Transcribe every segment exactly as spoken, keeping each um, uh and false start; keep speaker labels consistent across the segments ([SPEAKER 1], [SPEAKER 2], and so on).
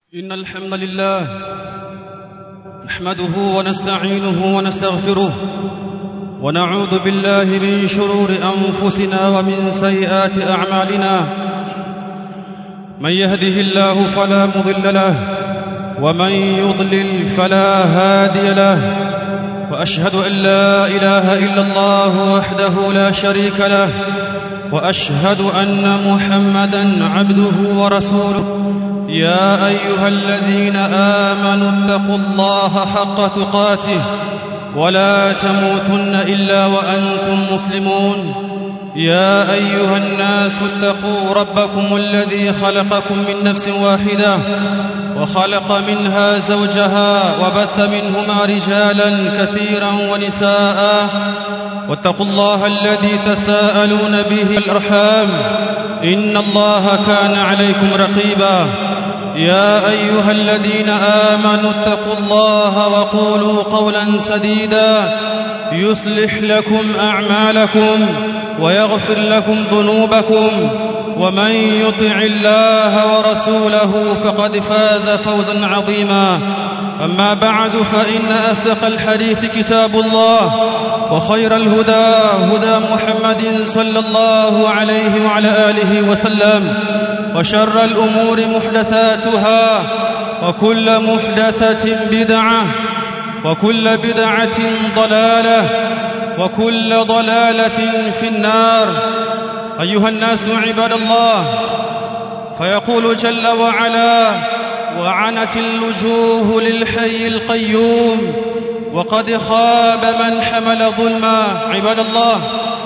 [SPEAKER 1] إن الحمد لله نحمده ونستعينه ونستغفره ونعوذ بالله من شرور أنفسنا ومن سيئات أعمالنا. من يهده الله فلا مضل له ومن يضلل فلا هادي له، وأشهد أن لا إله إلا الله وحده لا شريك له، وأشهد أن محمدًا عبده ورسوله. يا أيها الذين آمنوا اتقوا الله حق تقاته ولا تموتن إلا وأنتم مسلمون. يا أيها الناس اتقوا ربكم الذي خلقكم من نفس واحدة وخلق منها زوجها وبث منهما رجالا كثيرا ونساء، واتقوا الله الذي تساءلون به الأرحام إن الله كان عليكم رقيبا. يا أيها الذين آمنوا اتقوا الله وقولوا قولا سديدا يصلح لكم أعمالكم ويغفر لكم ذنوبكم، ومن يطع الله ورسوله فقد فاز فوزا عظيما. أما بعد، فإن أصدق الحديث كتاب الله، وخير الهدى هدى محمد صلى الله عليه وعلى آله وسلم، وشر الأمور محدثاتها، وكل محدثة بدعة، وكل بدعة ضلالة، وكل ضلالة في النار. أيها الناس عباد الله، فيقول جل وعلا: وعنت الوجوه للحي القيوم وقد خاب من حمل ظلما. عباد الله،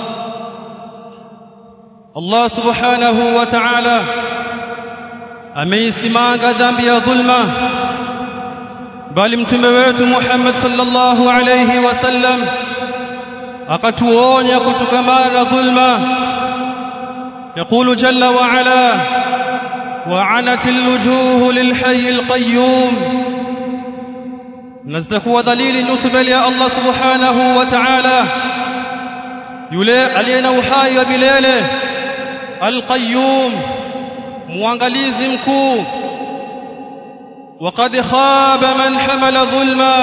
[SPEAKER 1] Allah subhanahu wa ta'ala ameisimanga dhambi ya dhulma, bali mtume wetu Muhammad sallallahu alayhi wasallam akatuonya kutokamana na dhulma. Yaqulu jalla wa ala: وعنت الوجوه للحي القيوم. nazitakuwa dhalili nusu mbele ya Allah subhanahu wa ta'ala, yule aliyena uhai wa milele, Al-Qayyum, muangalizi mkuu. Waqad khaba man hamala dhulma,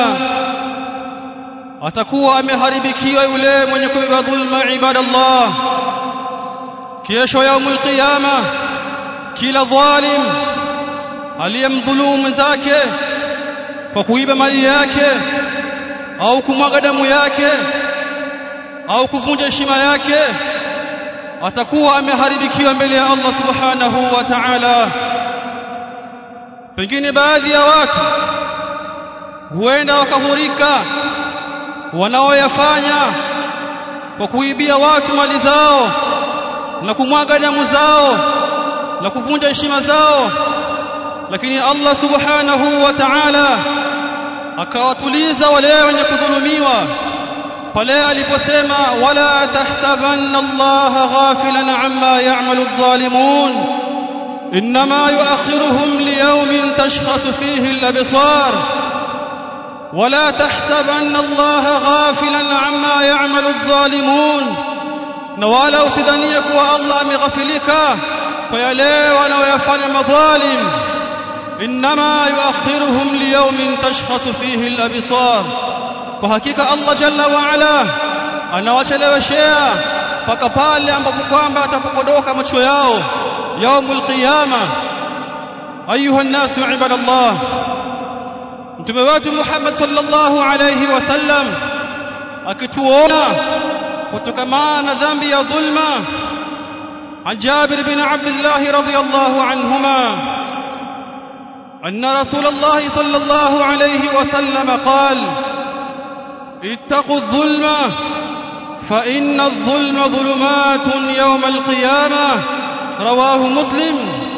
[SPEAKER 1] atakuwa ameharibikiwa yule mwenye kubeba dhulma. Ibadallah, kesho yaumul qiyama, kila dhalim aliyemdhulumu mwenzake kwa kuiba mali yake au kumwaga damu yake au kuvunja heshima yake atakuwa ameharibikiwa mbele ya Allah subhanahu wa ta'ala. Pengine baadhi ya watu huenda wakahurika wanaoyafanya kwa kuibia watu mali zao na kumwaga damu zao na kuvunja heshima zao, lakini Allah subhanahu wa ta'ala akawatuliza wale wenye kudhulumiwa pale aliposema: wala tahsabanna Allaha ghafilan amma ya'malu adh-dhalimun inma yu'akhiruhum liyawmin tashkhasu fihi al-absar. wala tahsabanna Allaha ghafilan amma ya'malu adh-dhalimun, na wala usidhanie kuwa Allah ameghafilika kwa yale wanaoyafanya madhalim. inma yu'akhiruhum liyawmin tashkhasu fihi al-absar, kwa hakika Allah jalla wa ala anawacheleweshea mpaka pale ambapo kwamba atapokodoka macho yao yaumul qiyama. Ayuha an-nasu ibadallah, mtume wetu Muhammad sallallahu alayhi wasallam akituona kutokana na dhambi ya dhulma, عن جابر بن عبد الله رضي الله عنهما أن رسول الله صلى الله عليه وسلم قال: اتقوا الظلم فإن الظلم ظلمات يوم القيامة. رواه مسلم.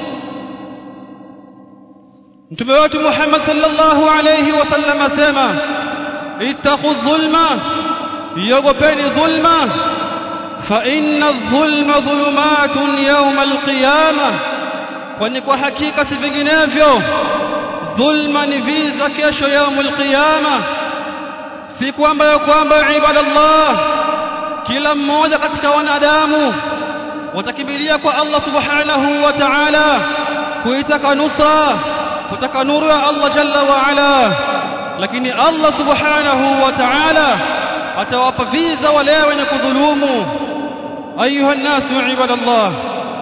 [SPEAKER 1] mtume wetu Muhammad sallallahu alayhi wasallam asema: اتقوا الظلم, yogopeni dhulma, فإن الظلم ظلمات يوم القيامة, kwani kwa hakika si vinginevyo dhulma ni viza kesho yaumul qiyama, siku ambayo kwamba ibadallah kila mmoja katika wanadamu watakimbilia kwa Allah subhanahu wa ta'ala kuitaka nusra, kutaka nuru ya Allah jalla wa ala, lakini Allah subhanahu wa ta'ala atawapa viza wale wenye kudhulumu. Ayuha nasu ibadallah,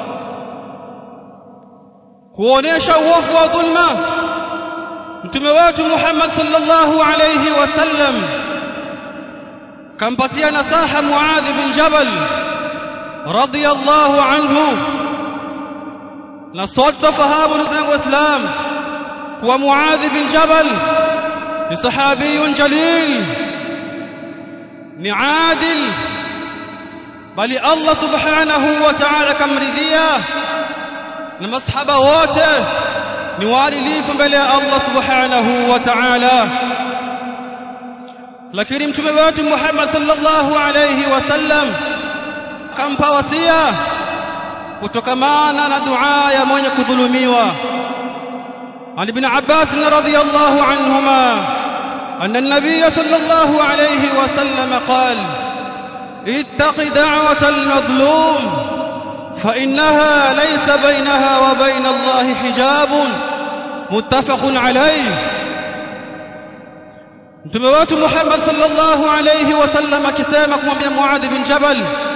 [SPEAKER 1] kuonesha uovu wa dhulma, mtume wetu Muhammad sallallahu alayhi wasallam kampatia nasaha Muadh bin Jabal radiyallahu anhu. Na sote tufahamu ndugu zangu Waislamu kuwa Muadh bin Jabal ni sahabiyun jalil, ni adil, bali Allah subhanahu wa ta'ala kamridhia, na masahaba wote ni waadilifu mbele ya Allah subhanahu wa ta'ala. Lakini mtume wetu Muhammad sallallahu alayhi wasallam kampa wasia kutokamana na dua ya mwenye kudhulumiwa. عن ابن عباس رضي الله عنهما أن النبي صلى الله عليه وسلم قال: اتق دعوة المظلوم فإنها ليس بينها وبين الله حجاب. متفق عليه. mtume wetu Muhammad sallallahu alayhi wasallam akisema kumwambia Muadh bin Jabal,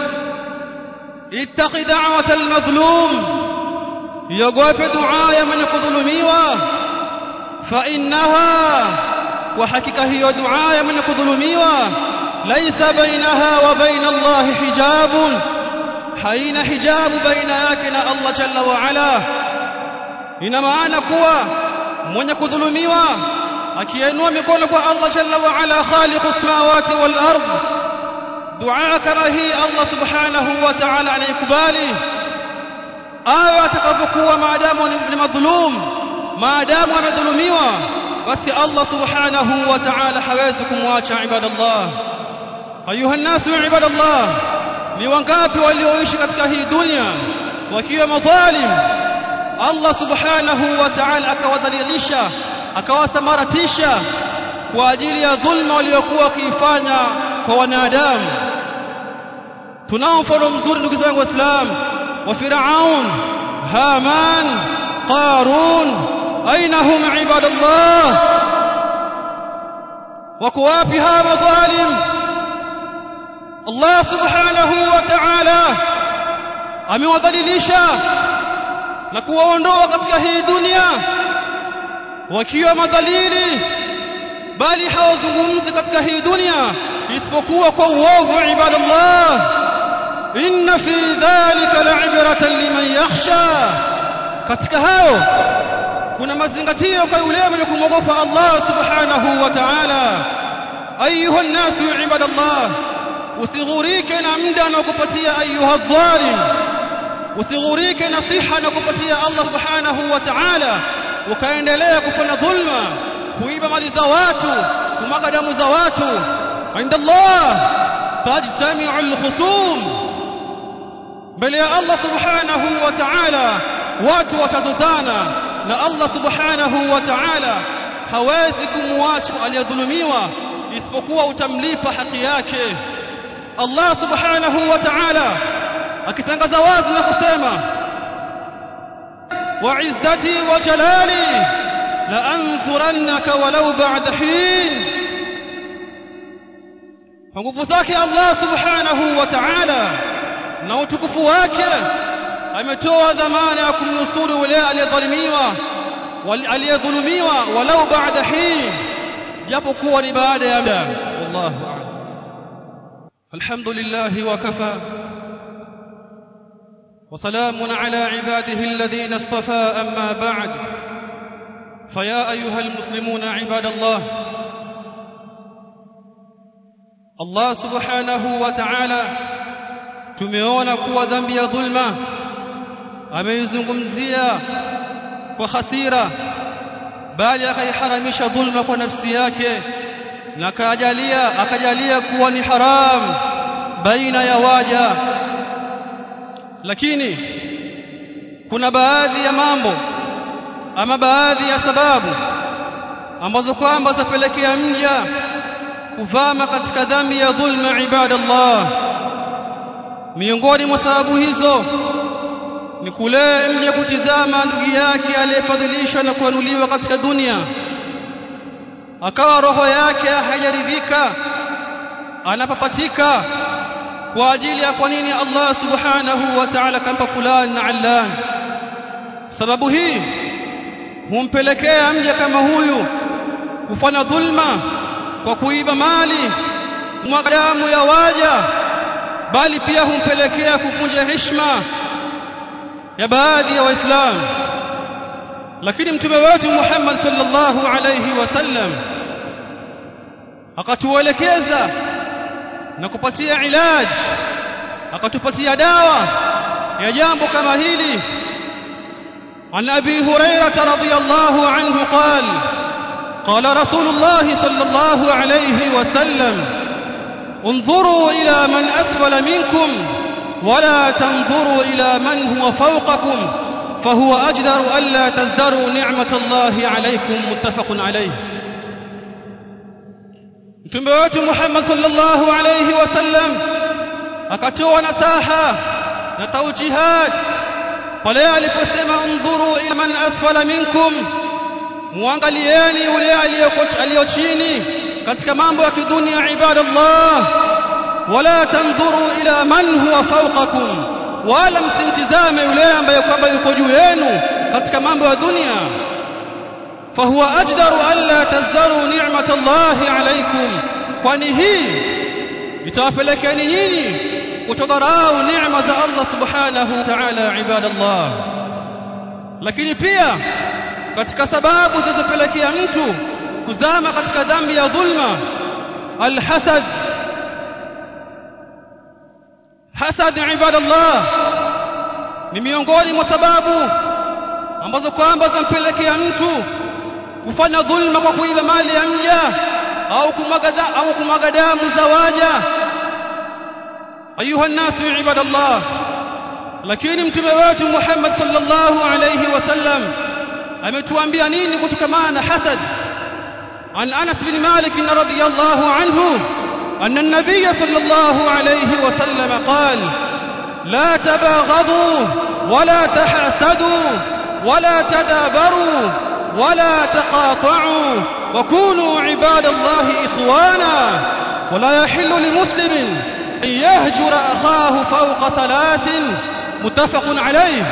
[SPEAKER 1] ittaqi da'wata al-madhlum, yogope dua ya mwenye kudhulumiwa. Fa innaha, wa hakika hiyo dua ya mwenye kudhulumiwa, laysa bainaha wa baina Allah hijabun, haina hijabu baina yake na Allah jalla wa ala. Ina maana kuwa mwenye kudhulumiwa akiinua mikono kwa Allah jalla wa ala, khaliqus samawati wal ard, dua kama hii Allah subhanahu wa ta'ala anaikubali. Awe atakapokuwa maadamu ni madhulum, maadamu amedhulumiwa, basi Allah subhanahu wa ta'ala hawezi kumwacha. Ibadallah, ayuha nasu ibadallah, ni wangapi walioishi katika hii dunia wakiwa madhalim, Allah subhanahu wa ta'ala akawadhalilisha, akawasamaratisha kwa ajili ya dhulma waliokuwa wakifanya kwa wanadamu. Tunao mfano mzuri ndugu zangu Waislamu wa Firaun, Haman, Qarun. Aina hum ibadallah? wako wapi hawa madhalim? Allah subhanahu wa ta'ala amewadhalilisha na kuwaondoa katika hii dunia wakiwa madhalili, bali hawazungumzi katika hii dunia isipokuwa kwa uovu. Ibadallah, inna fi dhalika la'ibratan liman yakhsha, katika hayo kuna mazingatio kwa yule mwenye kumwogopa Allah subhanahu wa ta'ala. Ayuha an-nasu ibadallah, usighurike na muda anakupatia ayuha dhalim, usighurike na siha anakupatia Allah subhanahu wa ta'ala ukaendelea kufanya dhulma, kuiba mali za watu, kumwaga damu za watu. Inda Allah tajtami'u al-khusum, mbele ya Allah subhanahu wa ta'ala watu watazozana, na Allah subhanahu wa ta'ala hawezi kumwacha aliyedhulumiwa isipokuwa utamlipa haki yake. Allah subhanahu wa ta'ala akitangaza wazi na kusema, wa izzati wa jalali la ansurannaka walau ba'da hin, kwa nguvu zake Allah subhanahu wa ta'ala na utukufu wake ametoa dhamana ya kumnusuru yule aliyedhulumiwa, aliyedhulumiwa walau ba'da hin, japo kuwa ni baada ya muda. Wallahu a'lam. Alhamdulillah wa kafa wa salamun ala ibadihi alladhina istafa, amma ba'd. Faya ayuha almuslimuna ibadallah, Allah subhanahu wa ta'ala tumeona kuwa dhambi ya dhulma ameizungumzia kwa hasira, bali akaiharamisha dhulma kwa nafsi yake, na akajalia akajalia kuwa ni haram baina ya waja. Lakini kuna baadhi ya mambo ama baadhi ya sababu ambazo kwamba zapelekea mja kuvama katika dhambi ya dhulma. Ibadallah, miongoni mwa sababu hizo ni kule mje kutizama ndugu yake aliyefadhilishwa na kuanuliwa katika dunia, akawa roho yake haijaridhika, anapapatika kwa ajili ya kwa nini Allah subhanahu wa ta'ala kampa fulani na allan. Sababu hii humpelekea mja kama huyu kufanya dhulma kwa kuiba mali, kumwaga damu ya waja, bali pia humpelekea kuvunja heshima ya baadhi ya Waislamu. Lakini mtume wetu Muhammad sallallahu alayhi wasallam akatuelekeza na kupatia ilaj, akatupatia dawa ya jambo kama hili. عن أبي هريرة رضي الله عنه قال قال رسول الله صلى الله عليه وسلم انظروا إلى من أسفل منكم ولا تنظروا إلى من هو فوقكم فهو أجدر ألا تزدروا نعمة الله عليكم. متفق عليه. mtume wetu Muhammad sallallahu alayhi wasallam akatoa nasaha na taujihat pale aliposema undhuru ila man asfala minkum, muangalieni yule aliyo chini katika mambo ya kidunia ibadallah, wala tanzuru ila man huwa fawqakum, wala msimtizame yule ambaye kwamba yuko juu yenu katika mambo ya dunia. fahuwa ajdaru alla tazdaru ni'matallahi alaykum, kwani hii itawapelekeni nyinyi kutodharau neema za Allah subhanahu wa ta'ala ibadallah. Lakini pia katika sababu zinazopelekea mtu kuzama katika dhambi ya dhulma, alhasad. Hasad ibadallah ni miongoni mwa sababu ambazo kwamba zampelekea mtu kufanya dhulma kwa kuiba mali ya mja au kumwaga au kumwaga damu za waja. ayuha nasu ibadallah, lakini mtume wetu Muhammad sallallahu alayhi wasallam ametuambia nini kutokana na hasad? an Anas bin Malik radhiyallahu anhu anna an-nabiy sallallahu alayhi wasallam qala la tabaghadu wala tahasadu wala tadabaru ولا تقاطعوا وكونوا عباد الله إخوانا ولا يحل لمسلم أن يهجر أخاه فوق ثلاث. متفق عليه.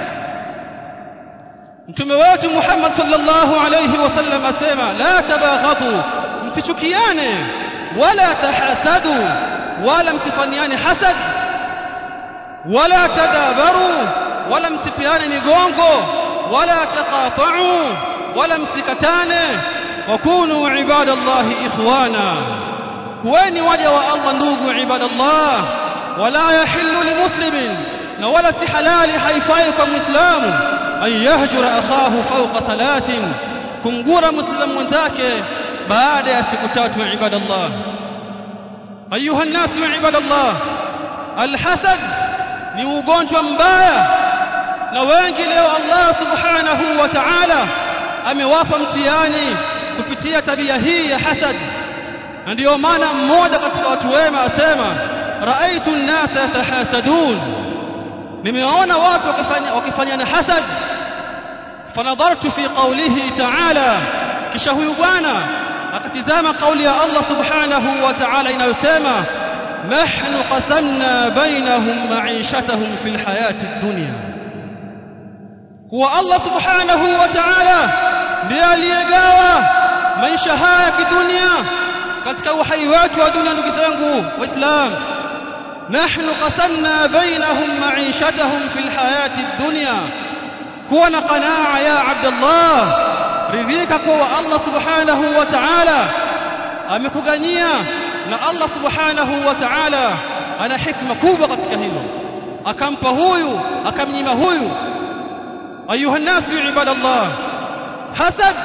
[SPEAKER 1] mtume wetu Muhammad sallallahu alayhi wasallam asema la tabaghadu, msichukiane, wala tahasadu, wala msifanyane hasad, wala tadabaru, wala msipiane migongo, wala taqata'u, wala msikatane. wakunu ibadallahi ikhwana, kuweni waja wa Allah ndugu ibadallah. wala yahillu limuslimin, na wala si halali, haifai kwa muislamu an yahjura akhahu fawqa thalathin, kumgura muislamu mwenzake baada ya siku tatu ibadallah. ayuha nasu ibadallah, alhasad ni ugonjwa mbaya, na wengi leo Allah subhanahu wa ta'ala amewapa mtihani kupitia tabia hii ya hasad. Na ndio maana mmoja katika watu wema asema raaitu an-nasa yatahasadun, nimeona watu wakifanya wakifanyana hasad. fanadhartu fi qawlihi ta'ala, kisha huyu bwana akatizama kauli ya Allah subhanahu wa ta'ala inayosema nahnu qasamna bainahum ma'ishatahum fil hayati ad-dunya, kuwa Allah subhanahu wa ta'ala ndiye aliyegawa maisha haya kidunia katika uhai wetu wa dunia. Ndugu zangu Waislamu, nahnu qasamna bainahum ma'ishatahum fil hayati ad-dunya, kuwa na qanaa ya Abdullah, ridhika kwa Allah subhanahu wa ta'ala amekuganyia, na Allah subhanahu wa ta'ala ana hikma kubwa katika hilo, akampa huyu akamnyima huyu. ayuha nasu ibadallah, hasad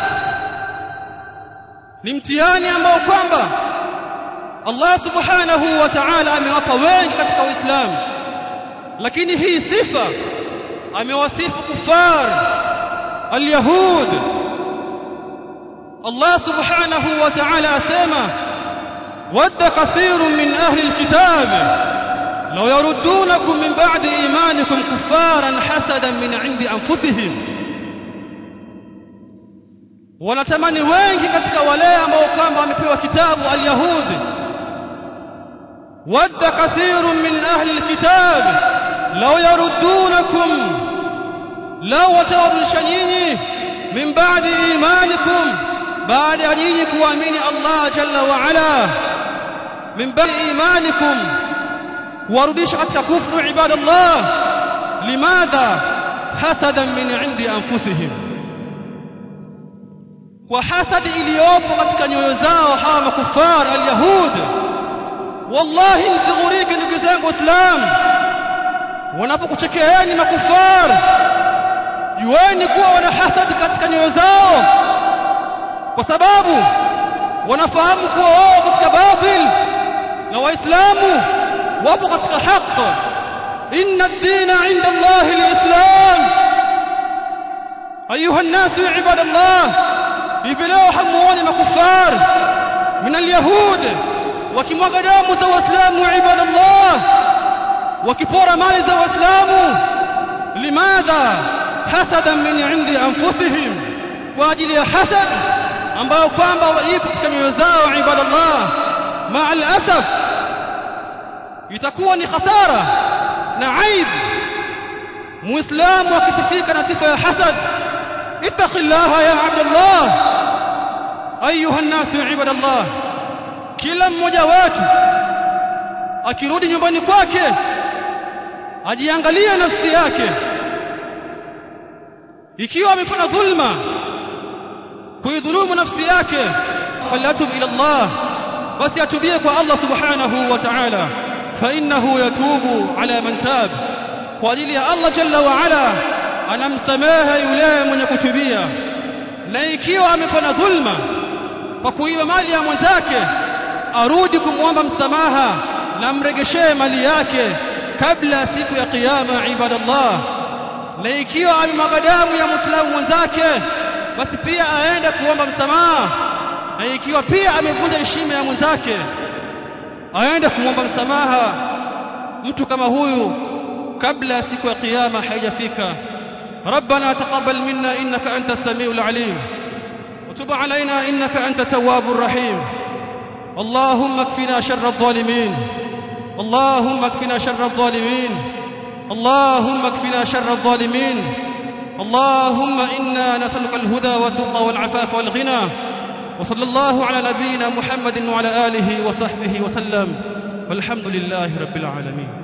[SPEAKER 1] ni mtihani ambao kwamba Allah subhanahu wa ta'ala amewapa wengi katika Uislamu, lakini hii sifa amewasifu kufar al-yahud. Allah subhanahu wa ta'ala asema wadda kathirun min ahli al-kitab law yaruddunakum min ba'di imanikum kuffaran hasadan min 'indi anfusihim, wanatamani wengi katika wale ambao kwamba wamepewa kitabu al-yahudi, wadda kathirun min ahli al-kitab law yaruddunakum, law watawarudisha nyinyi min ba'di imanikum, baada ya nyinyi kuamini Allah jalla wa ala, min ba'di imanikum, warudisha katika kufru ibadallah. Limadha? hasadan min 'indi anfusihim, kwa hasadi iliyopo katika nyoyo zao hawa makufar al-yahud. Wallahi msighurike ndugu zangu Waislamu, wanapokuchekeeni makufar, jueni kuwa wana hasadi katika nyoyo zao, kwa sababu wanafahamu kuwa wao katika batil na waislamu wapo katika haki. inna ad-dina 'inda Allahi al-islam. ayuha an-nasu ibadallah, hivi leo hamuoni makufar min al-yahud wakimwaga damu za waislamu ibadallah, wakipora mali za waislamu. Limadha? hasadan min 'indi anfusihim, kwa ajili ya hasad ambayo kwamba ipo katika nyoyo zao ibadallah. ma'al asaf, itakuwa ni khasara na aib muislamu akisifika na sifa ya hasad. ittaqillaha ya abdallah. ayuha an-nasu ibadallah, kila mmoja wetu akirudi nyumbani kwake ajiangalie nafsi yake, ikiwa amefanya dhulma, kuidhulumu nafsi yake, falyatub ila Allah, basi atubie kwa Allah subhanahu wa ta'ala, fa innahu yatubu ala man tab, kwa ajili ya Allah jalla wa ala anamsamehe yule mwenye kutubia. Na ikiwa amefanya dhulma kwa kuiba mali ya mwenzake, arudi kumwomba msamaha na mregeshee mali yake kabla siku ya kiyama ibadallah. Na ikiwa amemwaga damu ya muislamu mwenzake, basi pia aende kuomba msamaha. Na ikiwa pia amevunja heshima ya mwenzake, aende kumwomba msamaha mtu kama huyu kabla siku ya kiyama haijafika. ربنا تقبل منا إنك أنت السميع العليم، وتب علينا إنك أنت التواب الرحيم. اللهم اكفنا شر الظالمين، اللهم اكفنا شر الظالمين، اللهم اكفنا شر الظالمين. اللهم إنا نسألك الهدى والتقى والعفاف والغنى. وصلى الله على نبينا محمد وعلى آله وصحبه وسلم، والحمد لله رب العالمين.